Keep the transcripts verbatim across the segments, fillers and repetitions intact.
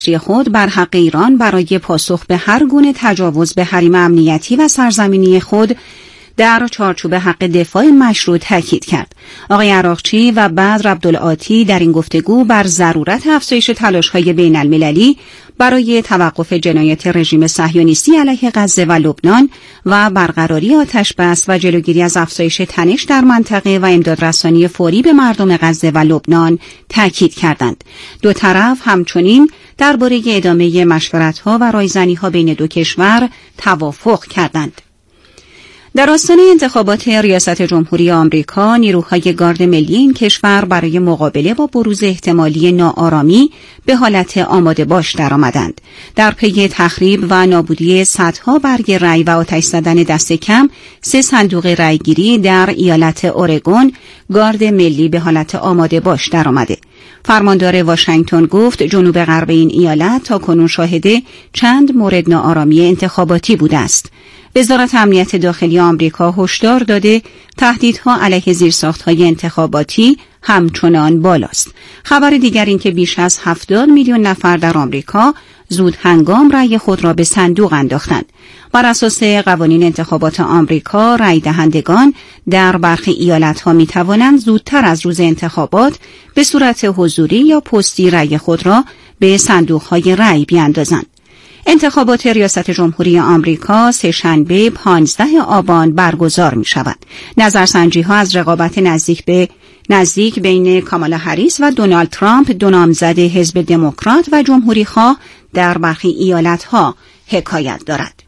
خود بر حق ایران برای پاسخ به هر گونه تجاوز به حریم امنیتی و سرزمینی خود در چارچوب حق دفاع مشروع تاکید کرد. آقای عراقچی و بدر عبدالعاطی در این گفتگو بر ضرورت افزایش تلاش‌های بین المللی برای توقف جنایات رژیم صهیونیستی علیه غزه و لبنان و برقراری آتش‌بس و جلوگیری از افزایش تنش در منطقه و امدادرسانی فوری به مردم غزه و لبنان تاکید کردند. دو طرف همچنین درباره ادامه مشورت‌ها و رایزنی‌ها بین دو کشور توافق کردند. در آستانه انتخابات ریاست جمهوری آمریکا، نیروهای گارد ملی این کشور برای مقابله با بروز احتمالی ناآرامی به حالت آماده باش درآمدند. در پی تخریب و نابودی صدها برگ رای و آتش زدن دست کم سه صندوق رایگیری در ایالت اورگون، گارد ملی به حالت آماده باش درآمده. فرماندار واشنگتن گفت جنوب غرب این ایالت تاکنون شاهد چند مورد ناآرامی انتخاباتی بوده است. وزارت امنیت داخلی آمریکا هشدار داده تهدیدها علیه زیرساخت‌های انتخاباتی همچنان بالاست. خبر دیگر این که بیش از هفتاد میلیون نفر در آمریکا زود هنگام رأی خود را به صندوق انداختند. بر اساس قوانین انتخابات آمریکا، رأی دهندگان در برخی ایالت‌ها می‌توانند زودتر از روز انتخابات به صورت حضوری یا پستی رأی خود را به صندوق‌های رأی بیاندازند. انتخابات ریاست جمهوری آمریکا سه‌شنبه پانزدهم آبان برگزار می شود. نظرسنجی ها از رقابت نزدیک به نزدیک بین کامالا هریس و دونالد ترامپ، دو نامزد حزب دموکرات و جمهوری خواه در برخی ایالت ها حکایت دارد.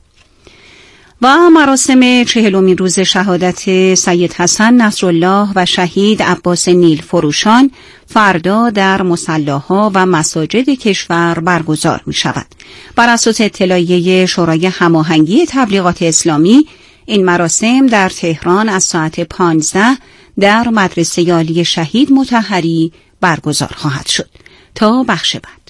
و مراسم چهلمین روز شهادت سید حسن نصرالله و شهید عباس نیل فروشان فردا در مصلاها و مساجد کشور برگزار می شود. بر اساس اطلاعیه شورای هماهنگی تبلیغات اسلامی، این مراسم در تهران از ساعت پانزده در مدرسه عالی شهید مطهری برگزار خواهد شد. تا بخش بعد.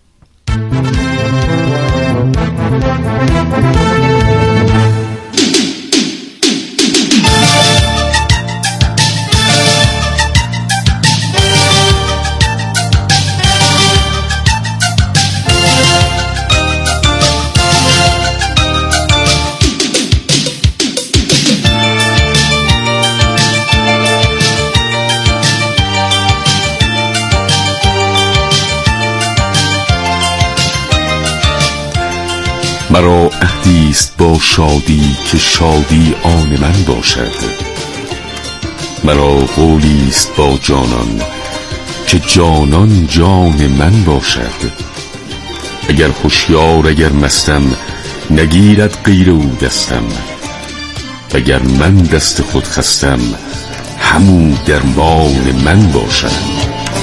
مرا عهدیست با شادی که شادی آن من باشد، مرا قولیست با جانان که جانان جان من باشد. اگر هوشیار اگر مستم نگیرد غیر او دستم، اگر من دست خود خستم همو درمان من باشد.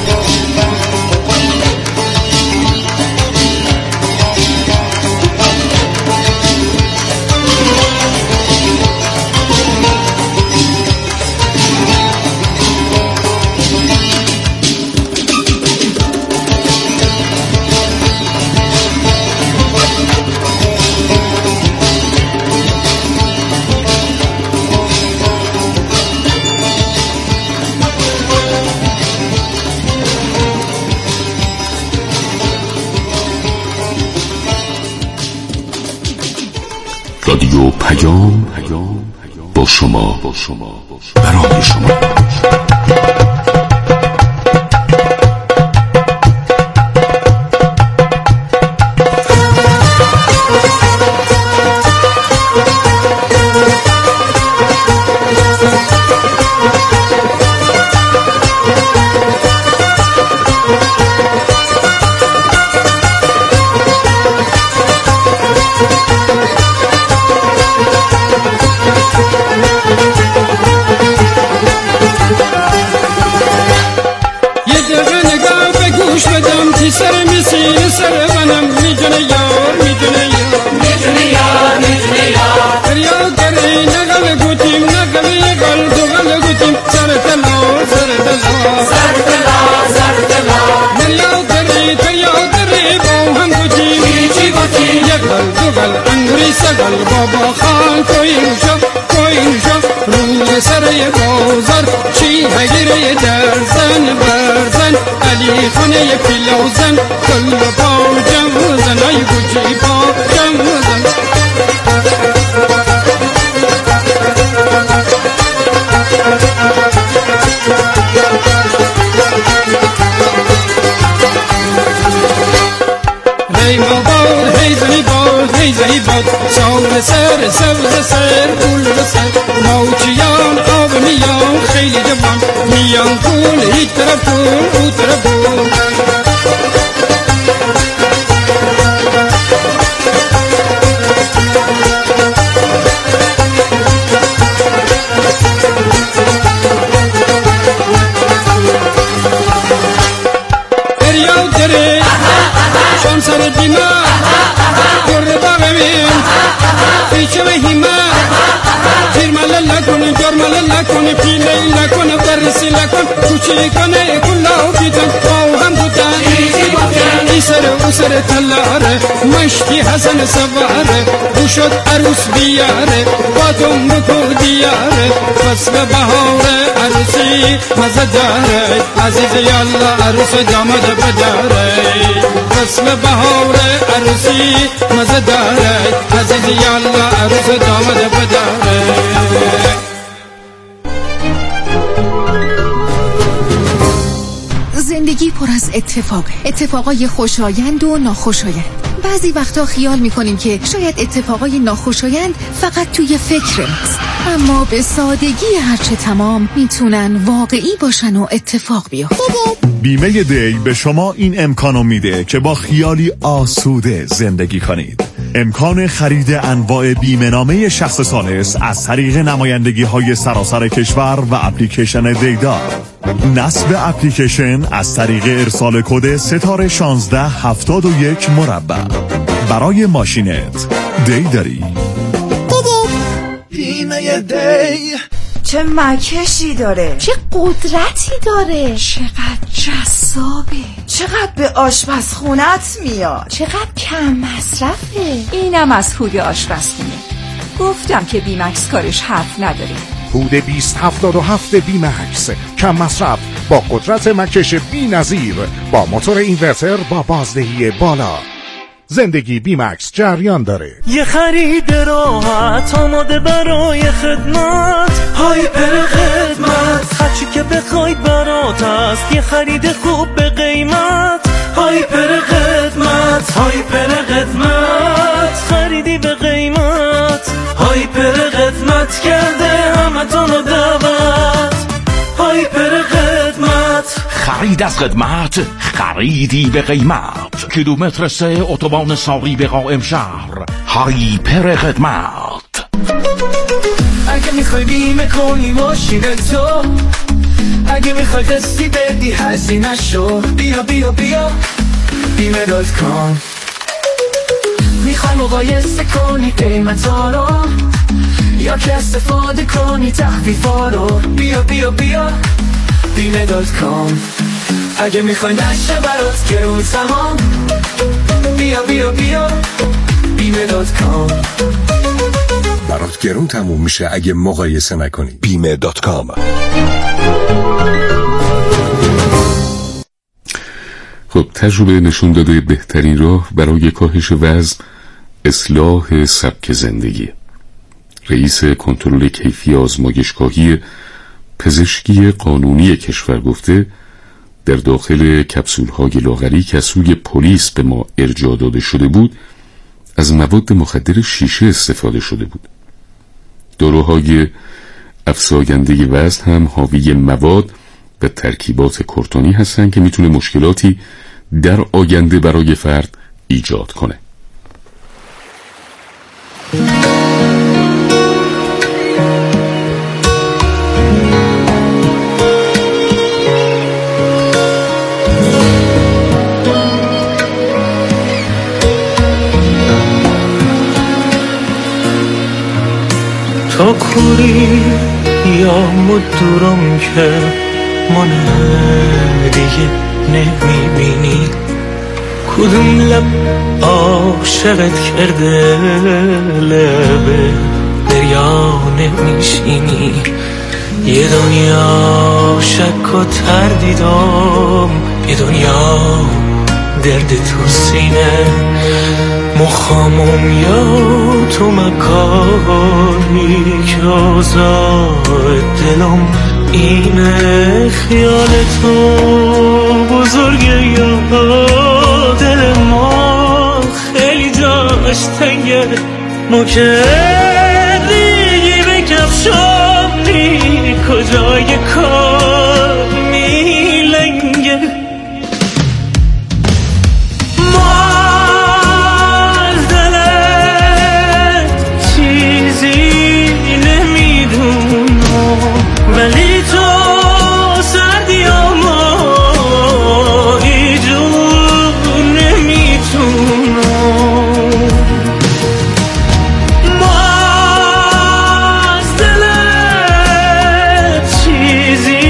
رادیو پیام با شما برای شما. سگل بابا خان کوئی نشو کوئی نشو روی سر بازار چی هگیره درزن برزن علی خانه پیلوزن کل باجم حاجی با جموزم هی باد هی زنی باد هی زنی باد سال سر سبز سر گل سر موچیان آب میان خیلی جوان میان کول هیچ طرف کول او طرف کول دریا دره شان سر دیما گره باقمین پیچه به هیما تیرمال لکن جرمال لکن پیله لکن برسی لکن کوچی کنه کلا بیتن او هم بودن ای سر او سر تلاره مشتی حسن سواره او شد عروس بیاره باتم بکو دیاره فصل بهار عروسی مزه داره عزیز یالله عروس داماد بداره فصل بهار عروسی مزه داره عزیز یالله عروس داماد بداره زندگی پر از اتفاق، اتفاقای خوشایند و ناخوشایند. بعضی وقتا خیال میکنیم که شاید اتفاقای ناخوشایند فقط توی فکر ماست، اما به سادگی هرچه تمام میتونن واقعی باشن و اتفاق بیفته. بیمه دی به شما این امکانو میده که با خیالی آسوده زندگی کنید. امکان خرید انواع بیمه نامه شخص ثالث از طریق نمایندگی های سراسر کشور و اپلیکیشن دیدار. نصب اپلیکیشن از طریق ارسال کد ستاره شانزده هفتاد و یک مربع. برای ماشینت دی داری. بیمه دی چه مکشی داره، چه قدرتی داره، چقدر جذابه، چقدر به آشپزخونت میاد، چقدر کم مصرفه. اینم از هود آشپزخونه. گفتم که بیمکس کارش حرف نداره. هود بیست هفتاد و هفت بیمکس، کم مصرف با قدرت مکش بی نظیر، با موتور اینورتر با بازدهی بالا. زندگی بیمکس جریان داره. یه خرید راحت آماده برای خدمت، هایپر خدمت، هرچی که بخواید برات است. یه خرید خوب به قیمت، هایپر خدمت، هایپر خدمت، خریدی به قیمت، هایپر خدمت کرده همتونو دعوت، هایپر خدمت. خرید از خدمت، خریدی به قیمت. کیلومتر سه اتوبان ساری به قائم شهر، هایپر خدمت. اگه میخوای بیمه کنی ماشین تو، اگه میخوای قسطی بدی هزینه شو، بیا بیا بیا بیمه دات کام. میخوای مقایسه کنی قیمتا رو، یا که استفاده کنی تخفیفا رو، بیا بیا بیا بیمه دات کام. اگه میخوای نشه برات گرون تمام، بیا بیا بیا بیمه دات کام. برات گرون تموم میشه اگه مقایسه نکنی. بیمه دات کام. خب تجربه نشون داده بهترین راه برای کاهش وزن اصلاح سبک زندگی. رئیس کنترل کیفی آزمایشگاهی پزشکی قانونی کشور گفته در داخل کپسول‌های لاغری که از سوی پلیس به ما ارجاع داده شده بود از مواد مخدر شیشه استفاده شده بود. داروهای افزاینده وزن هم حاوی مواد و ترکیبات کورتونی هستند که میتونه مشکلاتی در آینده برای فرد ایجاد کنه. تا کوری یا مدورم که من دیگه نمیبینی، کدوم لب عاشقت کرده لبه دریا نمیشینی. یه دنیا شک و تردیدم، یه دنیا درد تو سینه. مخامم یا تو مکانی که آزاد دلم اینه خیال تو بزرگه یا دل ما خیلی جاش تنگه ما که دیگی به کفشانی کجای کار میلنگه ما از دلت چیزی نمیدونم ولی تو سردی ما ایجور نمیتونم ما از دلت چیزی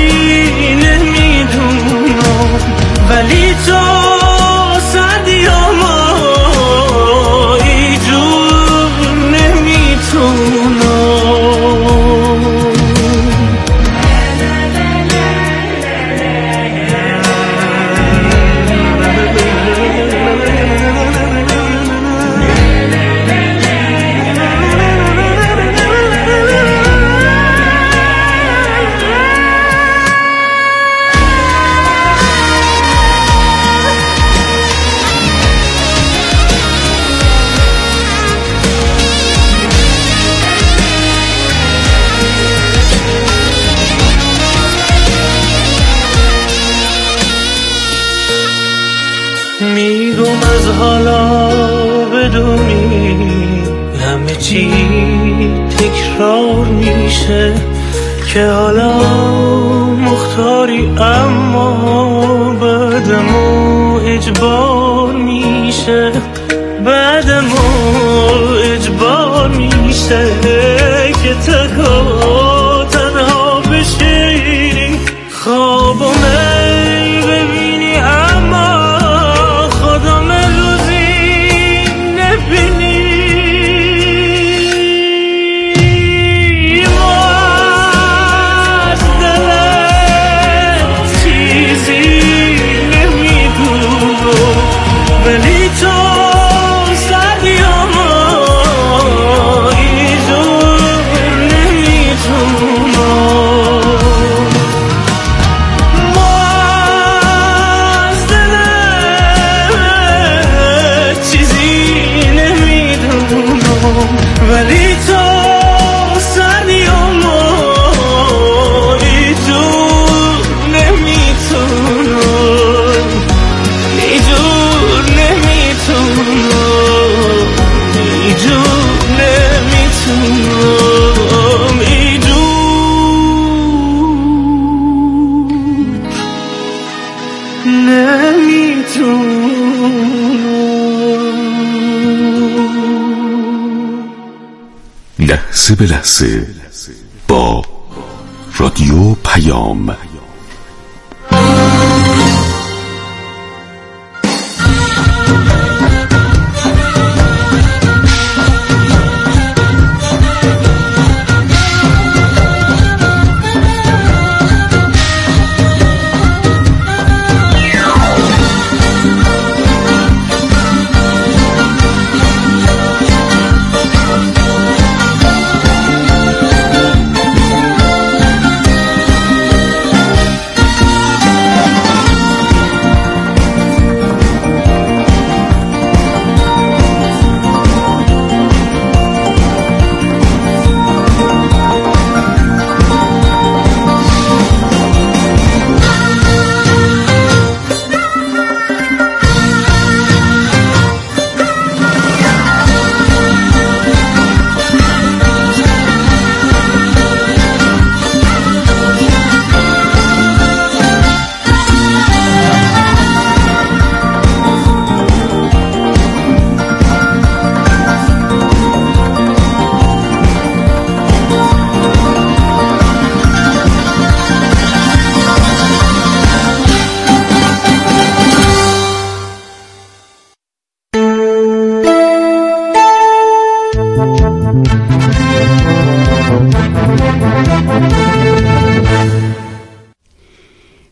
نمیدونم ولی تو سردی ما ایجور نمیتونم میگم از حالا بدونی همه چی تکرار میشه که حالا مختاری اما بعد ما اجبار میشه بعد ما اجبار میشه که تنها تنها بشینی خوابم ببینی اما خودم روزی نبینی ما از دلت چیزی نمیدونم ولی تو سردی ما ایجور نمیتونم ما از دلت چیزی نمیدونم ولی تو سردی ما ایجور نمیتونم ایجور نمیتونم ایجور نمیتونم ایجور نمیتونم. لحظه به لحظه با رادیو پیام.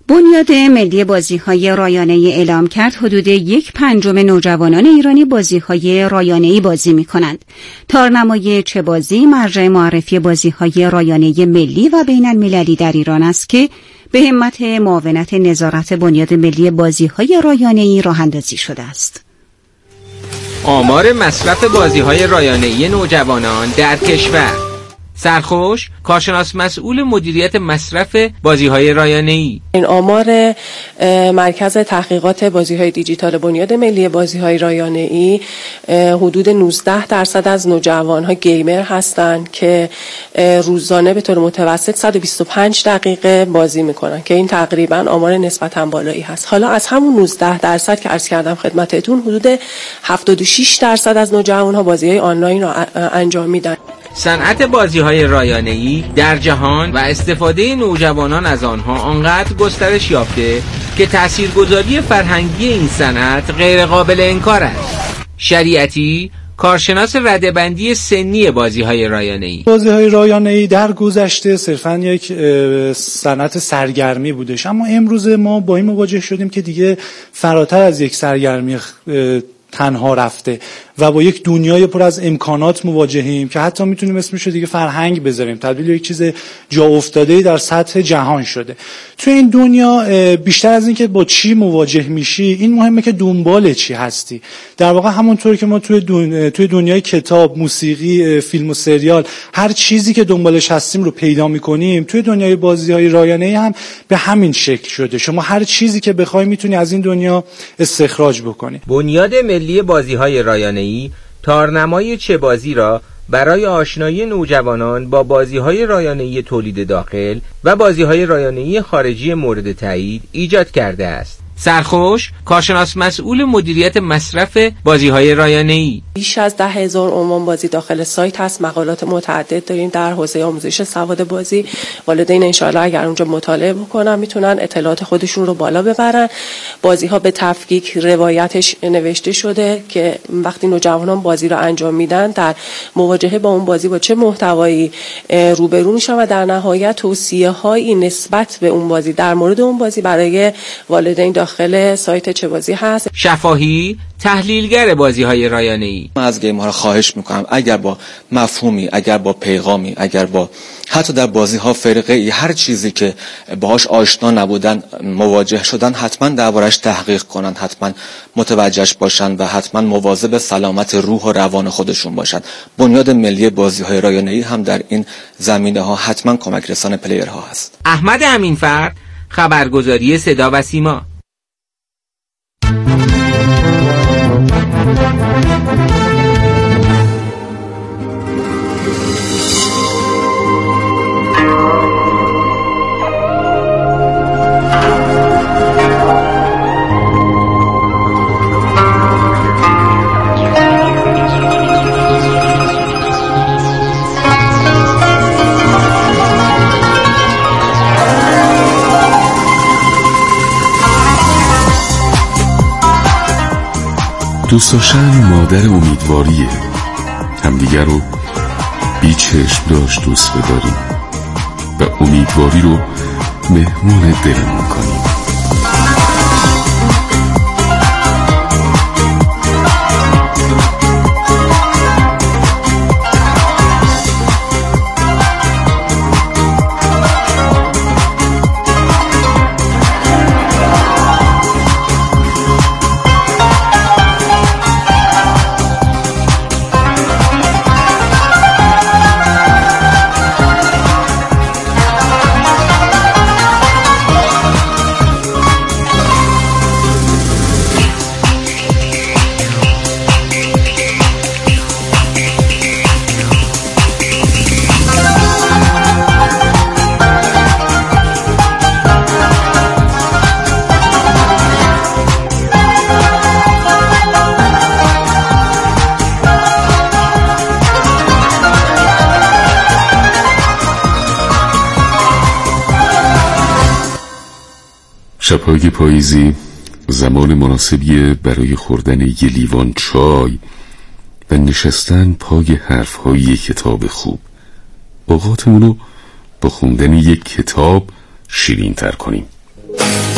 بنیاد ملی بازی‌های رایانه‌ای اعلام کرد حدود یک پنجم نوجوانان ایرانی بازی‌های رایانه‌ای بازی می‌کنند. تارنمای چه بازی مرجع معرفی بازی‌های رایانه‌ای ملی و بین‌المللی در ایران است که به همت معاونت نظارت بنیاد ملی بازی‌های رایانه‌ای راه‌اندازی شده است. آمار مصرف بازی‌های رایانه‌ای نوجوانان در کشور. سرخوش، کارشناس مسئول مدیریت مصرف بازی‌های رایانه‌ای. این آمار مرکز تحقیقات بازی‌های دیجیتال بنیاد ملی بازی‌های رایانه‌ای حدود نوزده درصد از نوجوان‌ها گیمر هستند که روزانه به طور متوسط صد و بیست و پنج دقیقه بازی می‌کنن که این تقریباً آمار نسبتاً بالایی هست. حالا از همون نوزده درصد که عرض کردم خدمتتون، حدود هفتاد و شش درصد از نوجوان‌ها بازی‌های آنلاین را انجام میدن. صنعت بازی‌های رایانه‌ای در جهان و استفاده نوجوانان از آنها آنقدر گسترش یافته که تاثیرگذاری فرهنگی این صنعت غیر قابل انکار است. شریعتی، کارشناس رده‌بندی سنی بازی‌های رایانه‌ای. بازی‌های رایانه‌ای در گذشته صرفاً یک صنعت سرگرمی بودش، اما امروز ما با این مواجه شدیم که دیگه فراتر از یک سرگرمی تنها رفته و با یک دنیای پر از امکانات مواجهیم که حتی میتونیم اسمش رو دیگه فرهنگ بذاریم، تبدیل به یک چیز جا افتاده‌ای در سطح جهان شده. تو این دنیا بیشتر از این که با چی مواجه میشی، این مهمه که دنبال چی هستی. در واقع همونطور که ما توی دنیا، توی دنیای کتاب، موسیقی، فیلم و سریال هر چیزی که دنبالش هستیم رو پیدا میکنیم، توی دنیای بازی‌های رایانه‌ای هم به همین شکل شده. شما هر چیزی که بخوای میتونی از این دنیا استخراج بکنی. بنیاد ملی بازی‌های رایانه‌ای تارنمای چه بازی را برای آشنایی نوجوانان با بازی‌های رایانه‌ای تولید داخل و بازی‌های رایانه‌ای خارجی مورد تایید ایجاد کرده است. سرخوش، کارشناس مسئول مدیریت مصرف بازی‌های رایانه‌ای. بیش از ده هزار عنوان بازی داخل سایت هست، مقالات متعدد داریم در حوزه آموزش سواد بازی. والدین انشاءالله اگر اونجا مطالعه بکنن میتونن اطلاعات خودشون رو بالا ببرن. بازی‌ها به تفکیک روایتش نوشته شده که وقتی نوجوانان بازی رو انجام میدن در مواجهه با اون بازی با چه محتوایی روبرو میشن و در نهایت توصیه‌هایی نسبت به اون بازی در مورد اون بازی برای والدین داخل سایت چه بازی هست. شفاهی، تحلیلگر بازی‌های رایانه‌ای. من از گیم‌ها خواهش میکنم اگر با مفهومی، اگر با پیغامی، اگر با حتی در بازی‌ها فرقه ای هر چیزی که باهاش آشنا نبودن مواجه شدن، حتما دربارش تحقیق کنن، حتما متوجهش باشن و حتما مواظب سلامت روح و روان خودشون باشن. بنیاد ملی بازی‌های رایانه‌ای هم در این زمینه‌ها حتما کمک رسان پلیرها هست. احمد امینفرد، خبرگزاری صدا و سیما. دوست داشتن مادر امیدواریه، همدیگر رو بی چشم داشت دوست بداریم و امیدواری رو مهمون دلمون کنیم. شب‌های پاییزی زمان مناسبیه برای خوردن یه لیوان چای و نشستن پای حرف‌های یک کتاب خوب. اوقاتمونو با خوندن یک کتاب شیرین تر کنیم.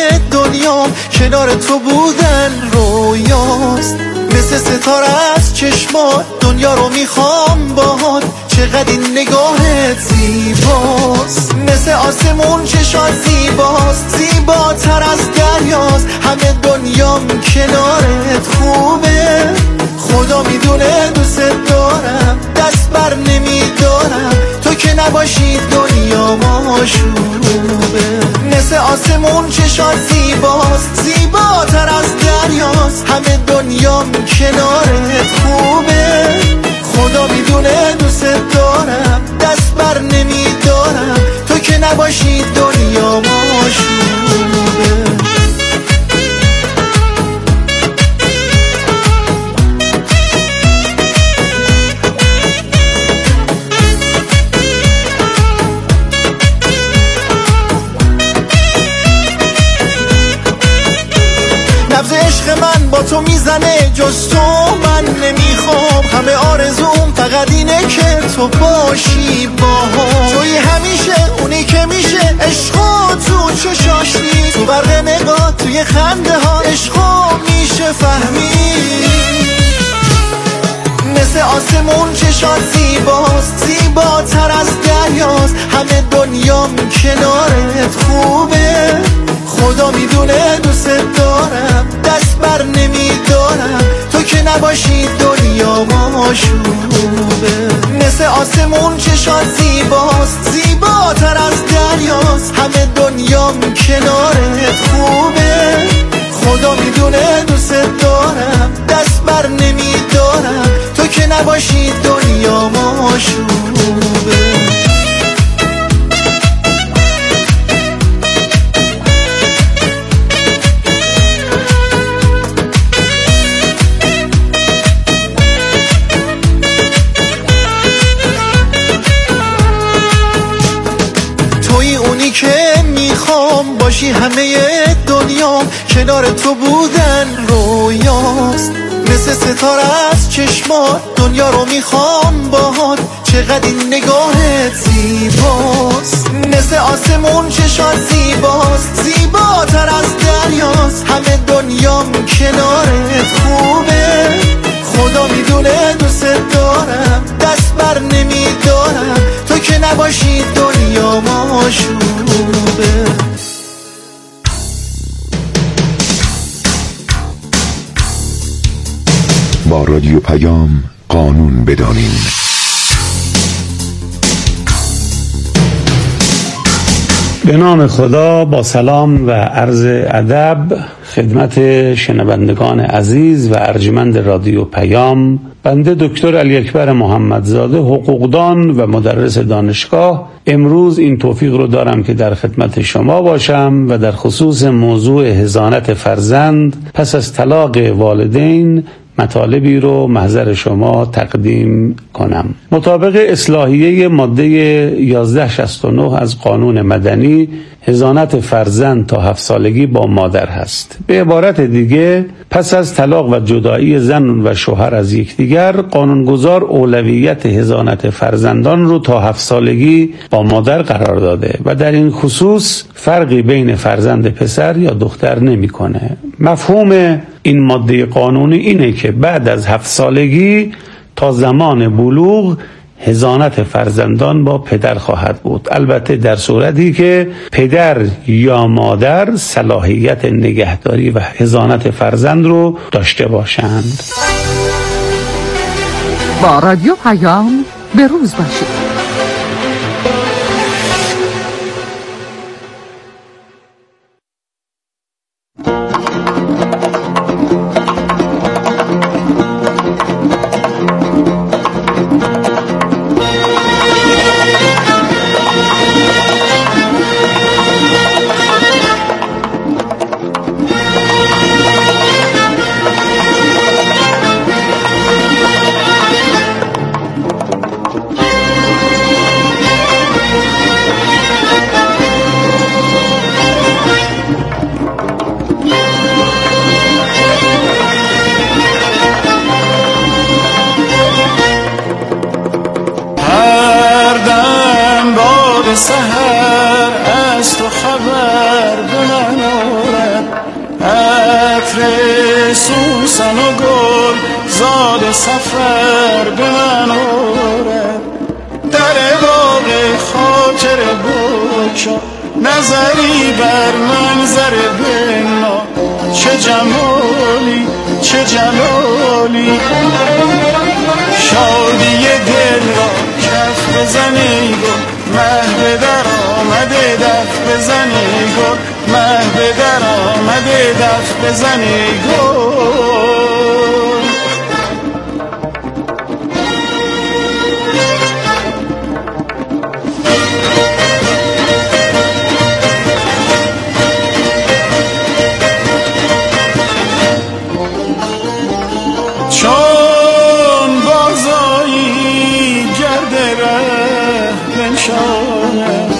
دنیام کنار تو بودن رویاست، مثل ستاره از چشمات دنیا رو میخوام باهات، چقدر این نگاهت زیباست، مثل آسمون چشات زیباست، زیباتر از دریاست، همه دنیام کنارت خوبه، خدا میدونه دوست دارم، دست بر نمیدارم، تو که نباشی دنیا ماشوبه، مثل آسمون چشات زیباست، زیباتر از دریاست، همه دنیام کنارت خوبه، خدا میدونه دوست دارم، دست بر نمیدارم، تو که نباشی دنیا ماشوبه. نبض عشق من با تو میزنه، جز تو من نمیخوام، همه آرزوم فقط اینه که تو باشی باهام، توی همیشه اونی که میشه عشقا تو چشاش نیست، تو برق نگاه توی خنده ها عشقا میشه فهمید، مثل آسمون چشات زیباست، زیباتر از دریاست، همه دنیام کنارت خوبه، خدا میدونه دوست دارم، دست بر نمیدارم، تو که نباشی دنیا ماشوبه، مثل آسمون چشات زیباست، زیباتر از دریاست، همه دنیام کنارت خوبه، خدا میدونه دوست دارم، دست بر نمیدارم، تو که نباشی دنیا ماشوبه. که میخوام باشی همه دنیا، کنار تو بودن رویاست، مثل ستاره از چشمات دنیا رو میخوام باهات، چقدر این نگاهت زیباست، مثل آسمون چشات زیباست، زیباتر از دریاست، همه دنیام کنارت خوبه، خدا میدونه دوست دارم، دست بر نمیدارم، تو که نباشی دنیا ماشوبه. با رادیو پیام قانون بدانیم. به نام خدا، با سلام و عرض ادب خدمت شنوندگان عزیز و ارجمند رادیو پیام، بنده دکتر علی اکبر محمدزاده، حقوقدان و مدرس دانشگاه، امروز این توفیق رو دارم که در خدمت شما باشم و در خصوص موضوع حضانت فرزند پس از طلاق والدین مطالبی رو محضر شما تقدیم کنم. مطابق اصلاحیه ماده یازده شصت و نه از قانون مدنی، حضانت فرزند تا هفت سالگی با مادر هست. به عبارت دیگه، پس از طلاق و جدایی زن و شوهر از یکدیگر، قانونگذار اولویت حضانت فرزندان رو تا هفت سالگی با مادر قرار داده و در این خصوص فرقی بین فرزند پسر یا دختر نمی‌کنه. مفهوم این ماده قانونی اینه که بعد از هفت سالگی تا زمان بلوغ حضانت فرزندان با پدر خواهد بود، البته در صورتی که پدر یا مادر صلاحیت نگهداری و حضانت فرزند رو داشته باشند. با رادیو پیام به روز باشید. سحر از تو خبر به من آورد، عطر سوسن و گل زاد سفر به من آرد. در باغ خاطر بکشا نظری بر منظر بنا، چه جمالی چه جلالی. شادی دل را کف بزنی گل، مه به در آمده دف بزنی گل، مه به در آمده دف بزنی گل. چون بازایی گرد ره بنشانم،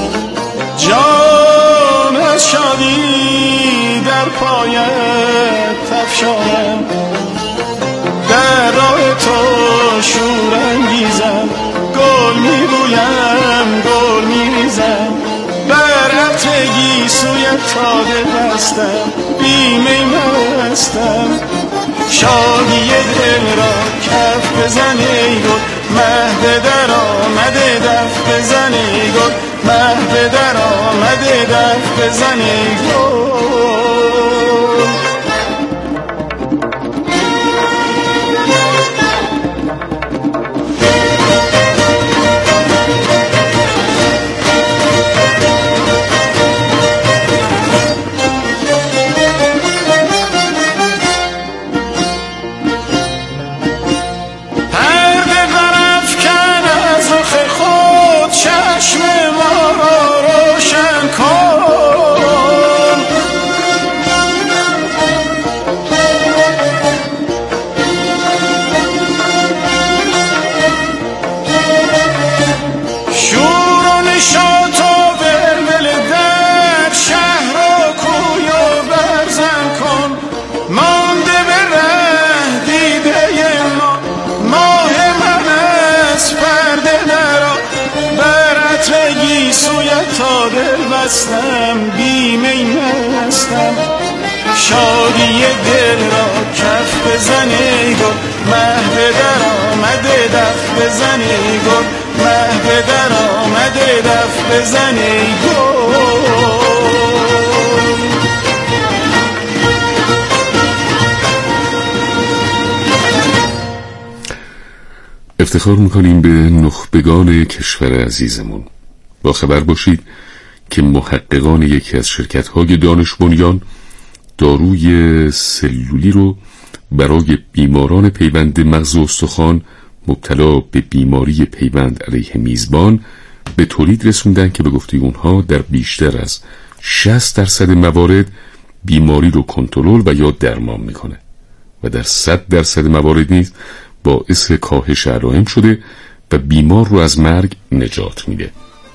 جان از شادی در پایت تفشانم. در راه تو شور انگیزم، گل میرویم گل میریزم. بر عطر گیسویت تا دل بستم، بیمه مستم. شادی دل را کف بزن ای گل، مه به در آمده دف بزن ای گل، مه به در آمده دف بزن ای گل. تا دل بستم بیمه مستم. شادی دل را کف بزن ای گل، مه به در آمده دف بزن ای گل، مه به در آمده دف بزن ای گل. افتخار میکنیم به نخبگان کشور عزیزمون. با خبر باشید که محققان یکی از شرکت‌های دانش بنیان داروی سلولی رو برای بیماران پیوند مغز و استخوان مبتلا به بیماری پیوند علیه میزبان به تولید رسوندن که به گفته اونها در بیشتر از شصت درصد موارد بیماری رو کنترل و یا درمان میکنه و در صد درصد موارد نیز باعث کاهش علائم شده و بیمار رو از مرگ نجات میده.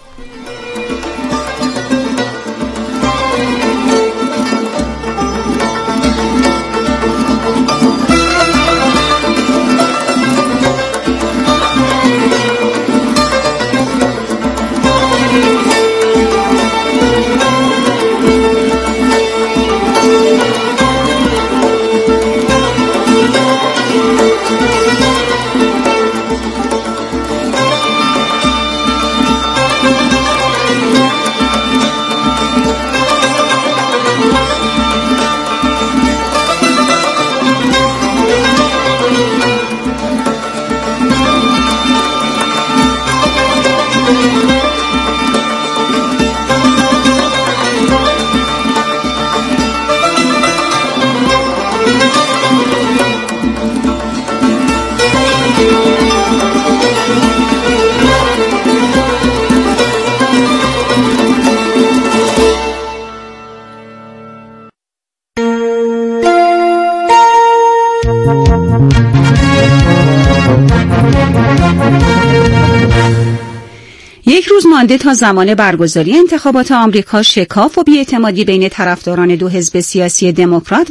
یک روز مانده تا زمان برگزاری انتخابات آمریکا، شکاف و بی‌اعتمادی بین طرفداران دو حزب سیاسی دموکرات